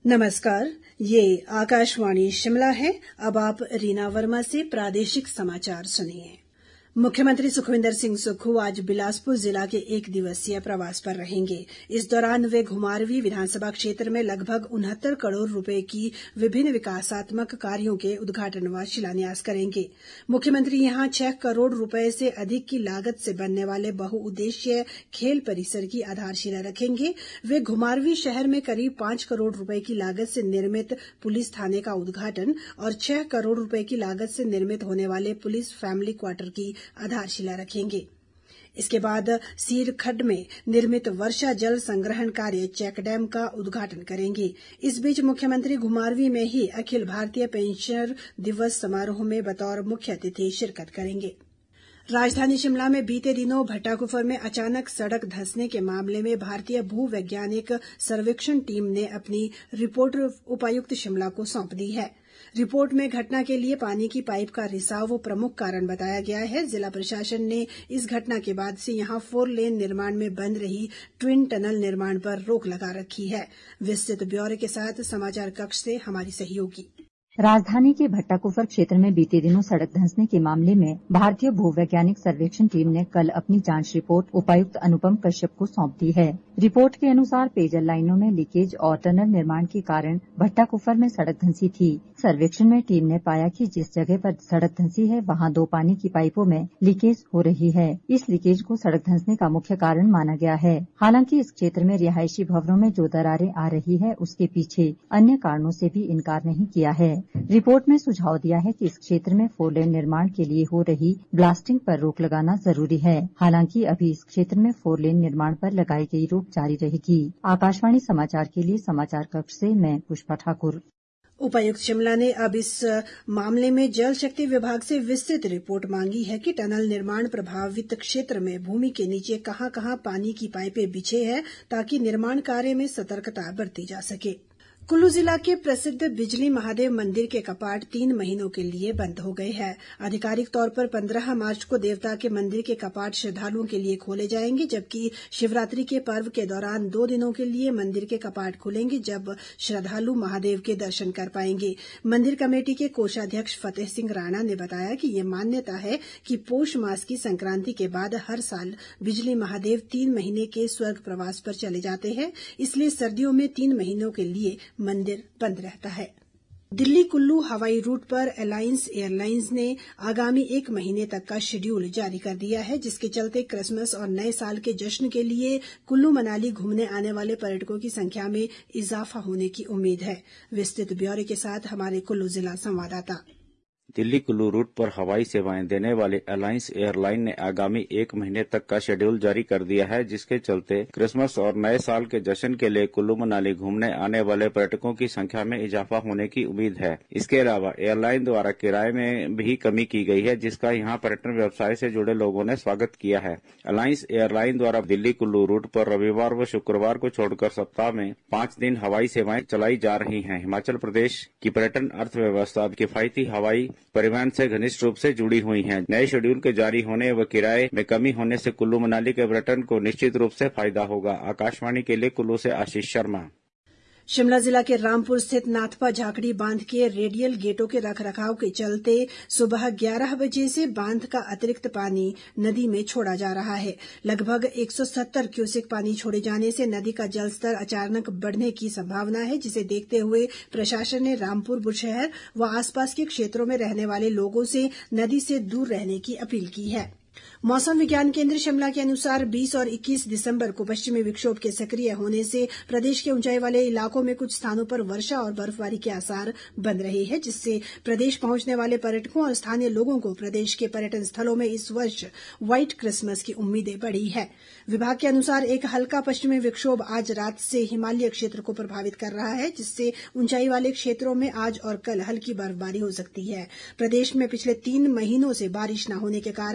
नमस्कार, ये आकाशवाणी शिमला है। अब आप रीना वर्मा से प्रादेशिक समाचार सुनिए। मुख्यमंत्री सुखविंदर सिंह सुक्खू आज बिलासपुर जिला के 1 दिवसीय प्रवास पर रहेंगे। इस दौरान वे घुमारवीं विधानसभा क्षेत्र में लगभग 69 करोड़ रुपए की विभिन्न विकासात्मक कार्यों के उद्घाटन व शिलान्यास करेंगे। मुख्यमंत्री यहां 6 करोड़ रुपए से अधिक की लागत से बनने वाले बहुउद्देशीय खेल परिसर की आधारशिला रखेंगे। वे घुमारवीं शहर में करीब 5 करोड़ रुपए की लागत से निर्मित पुलिस थाने का उद्घाटन और 6 करोड़ रुपए की लागत से निर्मित होने वाले पुलिस फैमिली क्वार्टर की आधारशिला रखेंगे। इसके बाद सीरखड्ड में निर्मित वर्षा जल संग्रहण कार्य चेक डैम का उद्घाटन करेंगे। इस बीच मुख्यमंत्री घुमारवीं में ही अखिल भारतीय पेंशनर दिवस समारोह में बतौर मुख्य अतिथि शिरकत करेंगे। राजधानी शिमला में बीते दिनों भट्टाकुफर में अचानक सड़क धंसने के मामले में भारतीय भूवैज्ञानिक सर्वेक्षण टीम ने अपनी रिपोर्ट उपायुक्त शिमला को सौंप दी है। रिपोर्ट में घटना के लिए पानी की पाइप का रिसाव प्रमुख कारण बताया गया है। जिला प्रशासन ने इस घटना के बाद से यहां 4 लेन निर्माण में बंद रही ट्विन टनल निर्माण पर रोक लगा रखी है। विस्तृत ब्यौरे के साथ समाचार कक्ष से हमारी सहयोगी। राजधानी के भट्टाकुफर क्षेत्र में बीते दिनों सड़क धंसने के मामले में भारतीय भूवैज्ञानिक सर्वेक्षण टीम ने कल अपनी जांच रिपोर्ट उपायुक्त अनुपम कश्यप को सौंप दी है। रिपोर्ट के अनुसार पेयजल लाइनों में लीकेज और टनल निर्माण के कारण भट्टाकुफर में सड़क धंसी थी। सर्वेक्षण में टीम ने पाया कि जिस जगह पर सड़क धंसी है वहां 2 पानी की पाइपों में लीकेज हो रही है। इस लीकेज को सड़क धंसने का मुख्य कारण माना गया है। हालांकि इस क्षेत्र में रिहायशी भवनों में जो दरारें आ रही है उसके पीछे अन्य कारणों से भी इनकार नहीं किया है। रिपोर्ट में सुझाव दिया है कि इस क्षेत्र में 4 लेन निर्माण के लिए हो रही ब्लास्टिंग पर रोक लगाना जरूरी है। हालांकि अभी इस क्षेत्र में 4 लेन निर्माण पर लगाई गई रोक जारी रहेगी। आकाशवाणी समाचार के लिए समाचार कक्ष से मैं पुष्पा ठाकुर। उपायुक्त शिमला ने अब इस मामले में जल शक्ति विभाग से विस्तृत रिपोर्ट मांगी है कि टनल निर्माण प्रभावित क्षेत्र में भूमि के नीचे कहां-कहां पानी की पाइपें बिछे हैं ताकि निर्माण कार्य में सतर्कता बरती जा सके। कुल्लू जिला के प्रसिद्ध बिजली महादेव मंदिर के कपाट 3 महीनों के लिए बंद हो गए हैं। आधिकारिक तौर पर 15 मार्च को देवता के मंदिर के कपाट श्रद्धालुओं के लिए खोले जाएंगे, जबकि शिवरात्रि के पर्व के दौरान 2 दिनों के लिए मंदिर के कपाट खुलेंगे, जब श्रद्धालु महादेव के दर्शन कर पाएंगे। मंदिर कमेटी के कोषाध्यक्ष फतेह सिंह राणा ने बताया कि ये मान्यता है कि पौष मास की संक्रांति के बाद हर साल बिजली महादेव 3 महीने के स्वर्ग प्रवास पर चले जाते हैं, इसलिए सर्दियों में 3 महीनों के लिए मंदिर बंद रहता है। दिल्ली कुल्लू हवाई रूट पर अलायंस एयरलाइंस ने आगामी 1 महीने तक का शेड्यूल जारी कर दिया है, जिसके चलते क्रिसमस और नए साल के जश्न के लिए कुल्लू मनाली घूमने आने वाले पर्यटकों की संख्या में इजाफा होने की उम्मीद है। विस्तृत ब्यौरे के साथ हमारे कुल्लू जिला संवाददाता। दिल्ली कुल्लू रूट पर हवाई सेवाएं देने वाली अलायंस एयरलाइन ने आगामी 1 महीने तक का शेड्यूल जारी कर दिया है, जिसके चलते क्रिसमस और नए साल के जश्न के लिए कुल्लू मनाली घूमने आने वाले पर्यटकों की संख्या में इजाफा होने की उम्मीद है। इसके अलावा एयरलाइन द्वारा किराए में भी कमी की गई है, जिसका यहां पर्यटन व्यवसाय से जुड़े लोगों ने स्वागत किया है। अलायंस एयरलाइन द्वारा दिल्ली कुल्लू रूट पर रविवार व शुक्रवार को छोड़कर सप्ताह में 5 दिन हवाई सेवाएं चलाई जा रही हैं। हिमाचल प्रदेश की पर्यटन अर्थव्यवस्था किफायती हवाई परिवहन से घनिष्ठ रूप से जुड़ी हुई हैं। नए शेड्यूल के जारी होने व किराए में कमी होने से कुल्लू मनाली के पर्यटन को निश्चित रूप से फायदा होगा। आकाशवाणी के लिए कुल्लू से आशीष शर्मा। शिमला जिला के रामपुर स्थित नाथपा झाकड़ी बांध के रेडियल गेटों के रखरखाव के चलते सुबह 11 बजे से बांध का अतिरिक्त पानी नदी में छोड़ा जा रहा है। लगभग 170 क्यूसेक पानी छोड़े जाने से नदी का जलस्तर अचानक बढ़ने की संभावना है, जिसे देखते हुए प्रशासन ने रामपुर बुशहर व आसपास के क्षेत्रों में रहने वाले लोगों से नदी से दूर रहने की अपील की है। मौसम विज्ञान केंद्र शिमला के अनुसार 20 और 21 दिसंबर को पश्चिमी विक्षोभ के सक्रिय होने से प्रदेश के ऊंचाई वाले इलाकों में कुछ स्थानों पर वर्षा और बर्फबारी के आसार बन रहे हैं, जिससे प्रदेश पहुंचने वाले पर्यटकों और स्थानीय लोगों को प्रदेश के पर्यटन स्थलों में इस वर्ष व्हाइट क्रिसमस की उम्मीदें बढ़ी है। विभाग के अनुसार एक हल्का पश्चिमी विक्षोभ आज रात से हिमालय क्षेत्र को प्रभावित कर रहा है, जिससे ऊंचाई वाले क्षेत्रों में आज और कल हल्की बर्फबारी हो सकती है। प्रदेश में पिछले 3 महीनों से बारिश न होने के कारण अब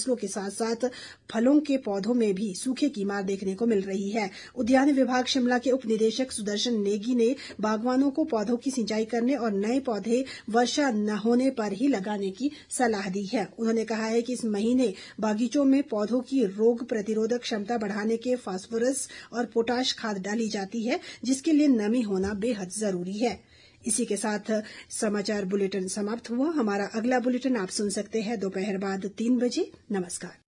फसलों के साथ साथ फलों के पौधों में भी सूखे की मार देखने को मिल रही है। उद्यान विभाग शिमला के उप निदेशक सुदर्शन नेगी ने बागवानों को पौधों की सिंचाई करने और नए पौधे वर्षा न होने पर ही लगाने की सलाह दी है। उन्होंने कहा है कि इस महीने बागीचों में पौधों की रोग प्रतिरोधक क्षमता बढ़ाने के फास्फोरस और पोटाश खाद डाली जाती है, जिसके लिए नमी होना बेहद जरूरी है। इसी के साथ समाचार बुलेटिन समाप्त हुआ। हमारा अगला बुलेटिन आप सुन सकते हैं दोपहर बाद 3 बजे। नमस्कार।